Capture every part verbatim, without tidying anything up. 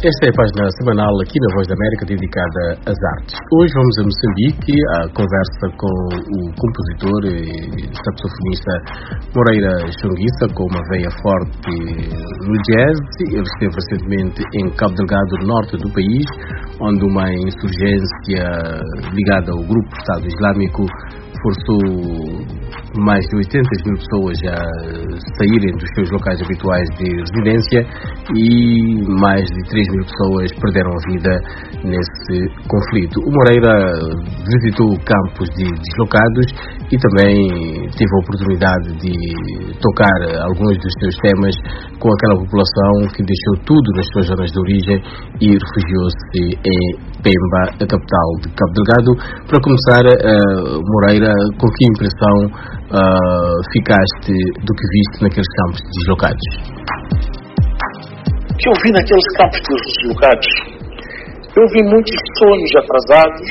Esta é a página semanal aqui na Voz da América dedicada às artes. Hoje vamos a Moçambique, à conversa com o compositor e saxofonista Moreira Chonguissa, com uma veia forte no jazz. Ele esteve recentemente em Cabo Delgado, no norte do país, onde uma insurgência ligada ao grupo Estado Islâmico forçou mais de oitenta mil pessoas a saírem dos seus locais habituais de residência e mais de três mil pessoas perderam a vida nesse conflito. O Moreira visitou campos de deslocados e também teve a oportunidade de tocar alguns dos seus temas com aquela população que deixou tudo nas suas zonas de origem e refugiou-se em Pemba, a capital de Cabo Delgado. Para começar, uh, Moreira, com que impressão uh, ficaste do que viste naqueles campos deslocados? O que eu vi naqueles campos deslocados? Eu vi muitos sonhos atrasados,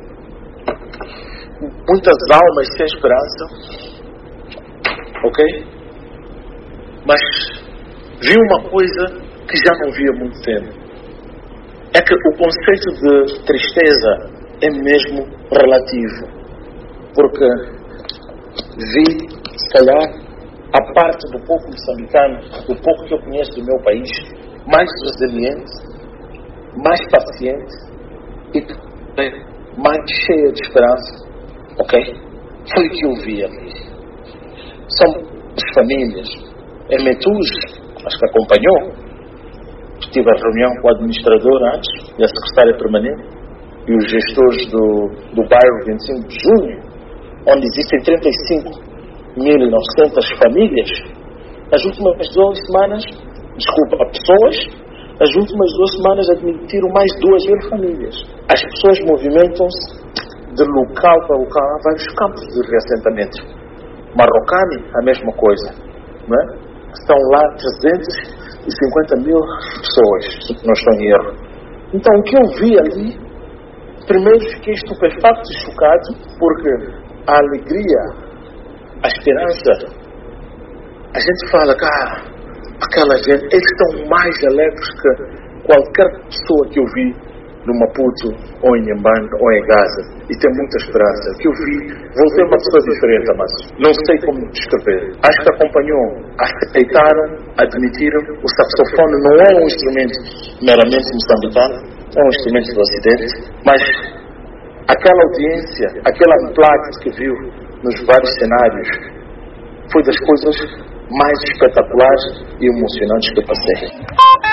muitas almas sem esperança, ok? Mas vi uma coisa que já não vi há muito tempo. É que o conceito de tristeza é mesmo relativo. Porque vi, se calhar, a parte do povo moçambicano, do pouco que eu conheço do meu país, mais resiliente, mais paciente e mais cheia de esperança. Ok? Foi o que eu vi ali. São as famílias. Em Metus, acho que acompanhou, tive a reunião com o administrador antes e a secretária permanente e os gestores do, do bairro vinte e cinco de junho, onde existem trinta e cinco mil e novecentas famílias. As últimas duas semanas, desculpa, pessoas, as últimas duas semanas admitiram mais de duas mil famílias. As pessoas movimentam-se de local para local. Há vários campos de reassentamento. Marrocani, a mesma coisa, não é? Estão lá trezentos e cinquenta mil pessoas, se não estou em erro. Então, o que eu vi ali, primeiro fiquei estupefacto e chocado, porque a alegria, a esperança, a gente fala que ah, aquela gente, eles estão mais alegres que qualquer pessoa que eu vi no Maputo, ou em Inhambane, ou em Gaza, e tem muita esperança. O que eu vi, voltei uma pessoa diferente, mas não sei como descrever. Acho que acompanhou, aceitaram, admitiram. O saxofone não é um instrumento meramente moçambicano, é um instrumento do Ocidente, mas aquela audiência, aquela unplugged que viu nos vários cenários, foi das coisas mais espetaculares e emocionantes que eu passei.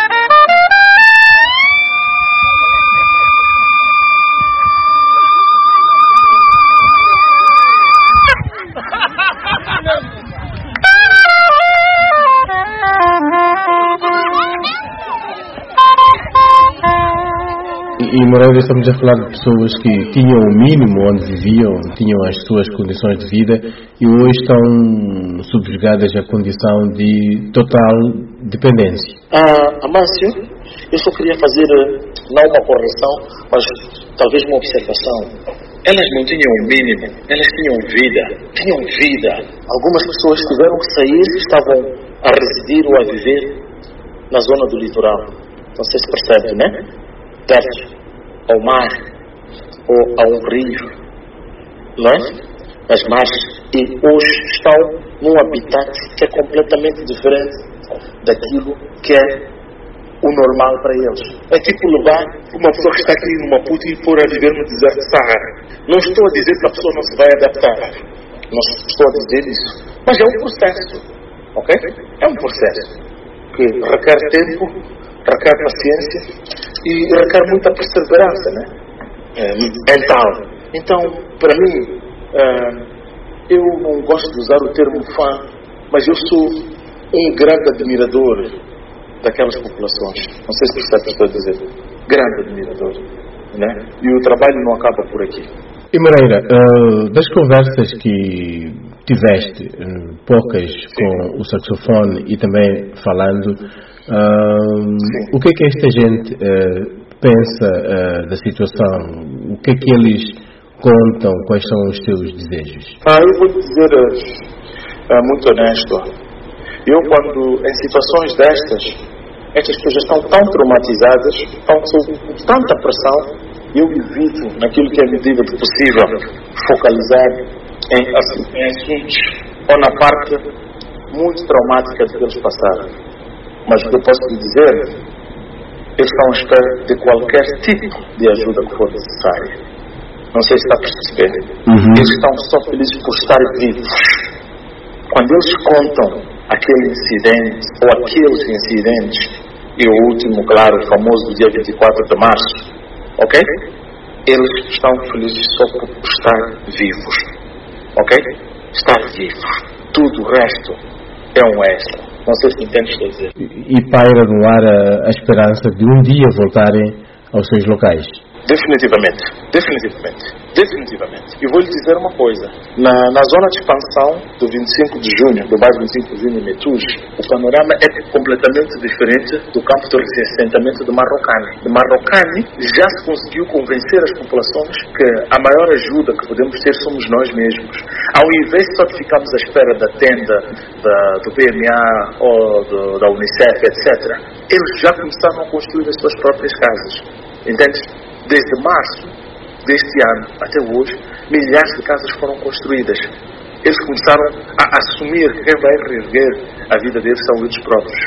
E, Moreira, estamos a falar de pessoas que tinham o mínimo onde viviam, tinham as suas condições de vida e hoje estão subjugadas à condição de total dependência. Ah, Amâncio, eu só queria fazer, não uma correção, mas talvez uma observação. Elas não tinham o mínimo, elas tinham vida, tinham vida. Algumas pessoas tiveram que sair, estavam a residir ou a viver na zona do litoral. Não sei se percebe, né? Perto ao mar ou a um rio, não é? As margens, e hoje estão num habitat que é completamente diferente daquilo que é o normal para eles. É tipo levar uma pessoa que está aqui no Maputo e for a viver no deserto de Sahara. Não estou a dizer que a pessoa não se vai adaptar, não estou a dizer isso, mas é um processo, ok? É um processo que requer tempo, requer paciência e requer muita perseverança, né? É, mental. Então, para mim, é, eu não gosto de usar o termo fã, mas eu sou um grande admirador daquelas populações. Não sei se percebe o que estou a dizer. Grande admirador, né? E o trabalho não acaba por aqui. E Moreira, uh, das conversas que tiveste, uh, poucas Sim. com o saxofone e também falando, uh, o que é que esta gente uh, pensa uh, da situação? O que é que eles contam? Quais são os seus desejos? Ah, eu vou dizer uh, uh, muito honesto. Eu, quando em situações destas, estas pessoas já estão tão traumatizadas, estão sob tanta pressão, eu evito, naquilo que é medida do possível, focalizar em, em assuntos ou na parte muito traumática do que eles passaram. Mas o que eu posso lhe dizer, eles estão à espera de qualquer tipo de ajuda que for necessária. Não sei se está a perceber. Uhum. Eles estão só felizes por estar vivos. Quando eles contam aquele incidente, ou aqueles incidentes, e o último, claro, o famoso do dia vinte e quatro de março, ok? Eles estão felizes só por estar vivos, ok? Estar vivos. Tudo o resto é um extra. Não sei se entendes o que estou a dizer. E paira no ar a, a esperança de um dia voltarem aos seus locais? Definitivamente, definitivamente, definitivamente. E vou lhe dizer uma coisa. Na, na zona de expansão do vinte e cinco de junho, do bairro vinte e cinco de junho em Metus, o panorama é completamente diferente do campo de reassentamento de Marrocane. De Marrocane já se conseguiu convencer as populações que a maior ajuda que podemos ter somos nós mesmos. Ao invés de só de ficarmos à espera da tenda da, do P M A ou do, da Unicef, etcétera, eles já começaram a construir as suas próprias casas. Entendes? Desde março deste ano até hoje, milhares de casas foram construídas. Eles começaram a assumir que quem vai reerguer a vida deles são eles próprios.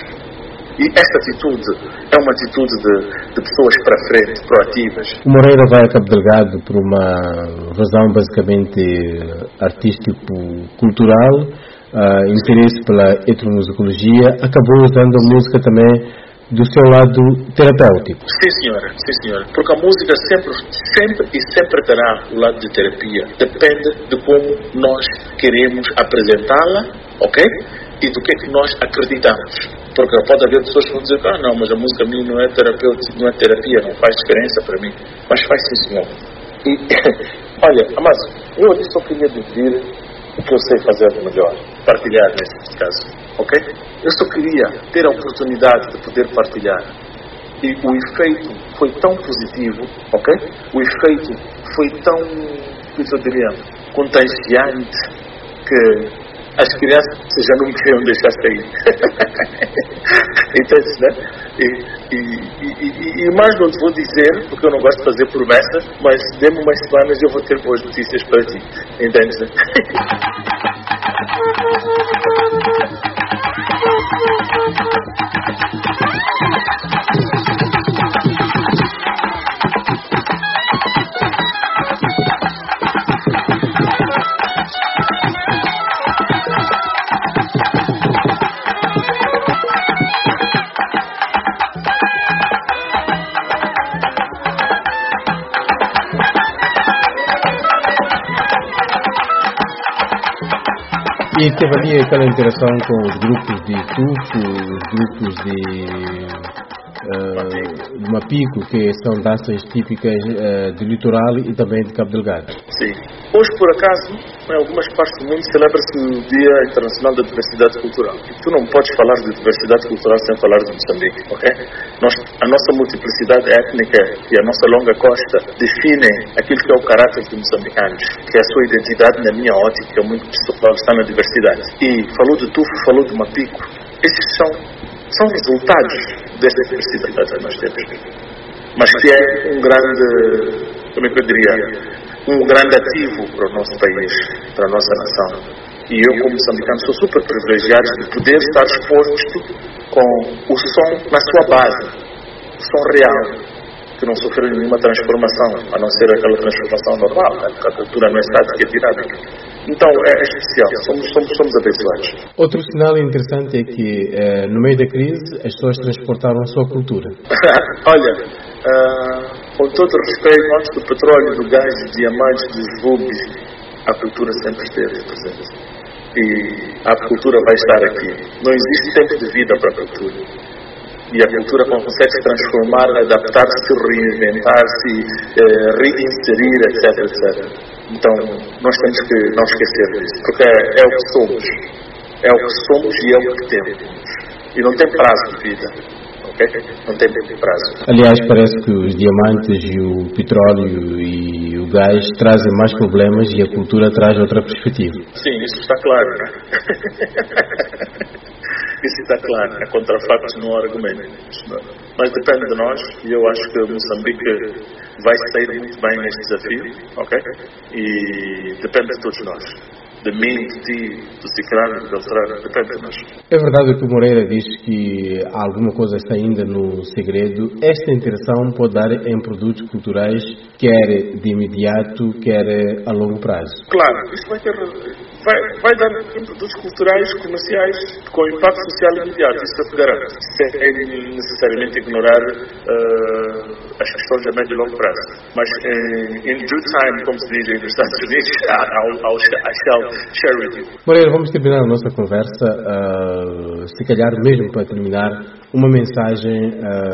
E esta atitude é uma atitude de, de pessoas para frente, proativas. O Moreira vai a Cabo Delgado por uma razão basicamente artístico-cultural, uh, interesse pela etnomusicologia, acabou usando a música também do seu lado terapêutico. Sim, senhora, sim, senhora. Porque a música sempre, sempre e sempre terá o lado de terapia. Depende de como nós queremos apresentá-la, ok? E do que é que nós acreditamos. Porque pode haver pessoas que vão dizer, ah, não, mas a música a mim não é terapêutica, não é terapia, não faz diferença para mim. Mas faz sim, senhor. E, olha, Amásio, eu aqui só queria dizer o que eu sei fazer de melhor, partilhar nesse caso, ok? Eu só queria ter a oportunidade de poder partilhar. E o efeito foi tão positivo, ok? O efeito foi tão, como eu diria, contagiante, que as crianças já não me queriam deixar sair. Entendes, né? E, e, e, e mais não te vou dizer, porque eu não gosto de fazer promessas, mas dê-me umas semanas e eu vou ter boas notícias para ti. Entendes, né? E teve ali aquela interação com os grupos de Tufu, os grupos de, uh, de Mapico, que são danças típicas uh, do litoral e também de Cabo Delgado. Sim. Hoje, por acaso, em algumas partes do mundo celebra-se o Dia Internacional da Diversidade Cultural. E tu não podes falar de diversidade cultural sem falar de Moçambique, ok? Nós, a nossa multiplicidade étnica e a nossa longa costa definem aquilo que é o caráter dos moçambicanos, que é a sua identidade, na minha ótica, muito pessoal, está na diversidade. E falou de Tufu, falou de Mapico. Esses são, são resultados dessa diversidade que nós temos. Mas que é um grande, como é que eu diria, um grande ativo para o nosso país, para a nossa nação. E eu, como moçambicano, sou super privilegiado de poder estar exposto com o som na sua base, o som real, que não sofreu nenhuma transformação, a não ser aquela transformação normal, né? Porque a cultura não é estática, é dinâmica. Então é especial, somos, somos, somos abençoados. Outro sinal interessante é que eh, no meio da crise as pessoas transportaram a sua cultura. Olha, uh, com todo o respeito, antes do petróleo, do gás, dos diamantes, dos rubis, a cultura sempre esteve presente. E a cultura vai estar aqui. Não existe tempo de vida para a cultura. E a cultura consegue se transformar, adaptar-se, reinventar-se, eh, reinserir, etc, etcétera. Então, nós temos que não esquecer disso, porque é, é o que somos. É o que somos e é o que temos. E não tem prazo de vida. Okay? Não tem prazo. Aliás, parece que os diamantes e o petróleo e o gás trazem mais problemas e a cultura traz outra perspectiva. Sim, isso está claro, né? Isso está claro, é contra factos, não há argumentos. Mas depende de nós, e eu acho que Moçambique vai sair muito bem neste desafio, ok? E depende de todos nós. De mim, de ti, do Cicrano, do Beltrano, depende de nós. É verdade que o Moreira diz que alguma coisa está ainda no segredo. Esta interação pode dar em produtos culturais, quer de imediato, quer a longo prazo. Claro, isso vai ter... Vai, vai dar em produtos culturais, comerciais, com impacto social imediato, isso eu te garanto. Sem necessariamente ignorar uh, as questões a médio e longo prazo. Mas em in due time, como se diz aí nos Estados Unidos, I'll, I'll, I shall share with you. Moreira, vamos terminar a nossa conversa, uh, se calhar mesmo para terminar, uma mensagem,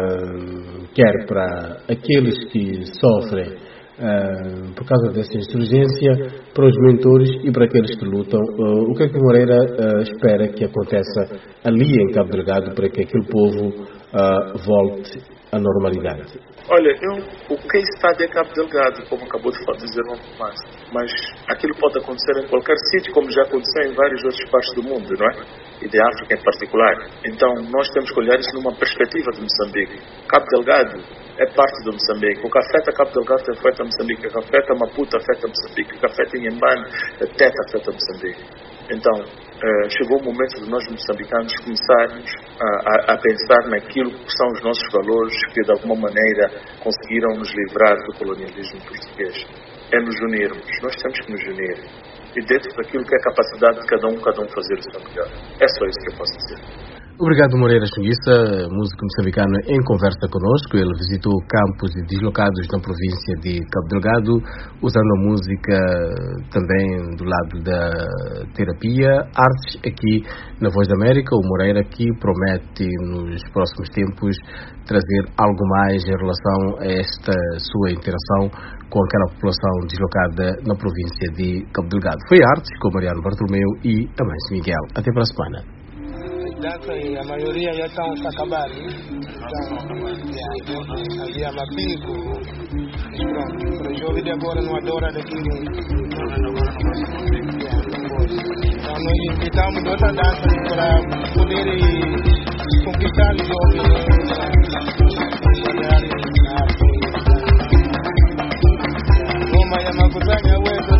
uh, quer para aqueles que sofrem Uh, por causa dessa insurgência, para os mentores e para aqueles que lutam. Uh, o que é que o Moreira uh, espera que aconteça ali em Cabo Delgado para que aquele povo uh, volte à normalidade? Olha, eu, o case study é Cabo Delgado, como acabou de dizer o Tomás, mas aquilo pode acontecer em qualquer sítio, como já aconteceu em várias outras partes do mundo, não é? E de África em particular. Então, nós temos que olhar isso numa perspectiva de Moçambique. Cabo Delgado é parte do Moçambique. O que afeta Cabo Delgado afeta Moçambique. O que afeta Maputo afeta Moçambique. O que afeta Inhambane até afeta Moçambique. Então, uh, chegou o momento de nós moçambicanos começarmos a, a, a pensar naquilo que são os nossos valores que de alguma maneira conseguiram nos livrar do colonialismo português. É nos unirmos. Nós temos que nos unir. E dentro daquilo que é a capacidade de cada um, cada um fazer o seu melhor. É só isso que eu posso dizer. Obrigado, Moreira Xunguissa, músico moçambicano, em conversa conosco. Ele visitou campos deslocados na província de Cabo Delgado, usando a música também do lado da terapia, artes aqui na Voz da América. O Moreira aqui promete nos próximos tempos trazer algo mais em relação a esta sua interação com aquela população deslocada na província de Cabo Delgado. Foi artes com Mariano Bartolomeu e Amâncio Miguel. Até para a semana. Dança e a maioria já estão a acabar, né? Então, havia mapico, pronto, para o jovem de agora não adora daquilo. Então nós invitamos outra dança para poder conquistar os jovens, trabalhar na arte. Numa Yamaguzanga,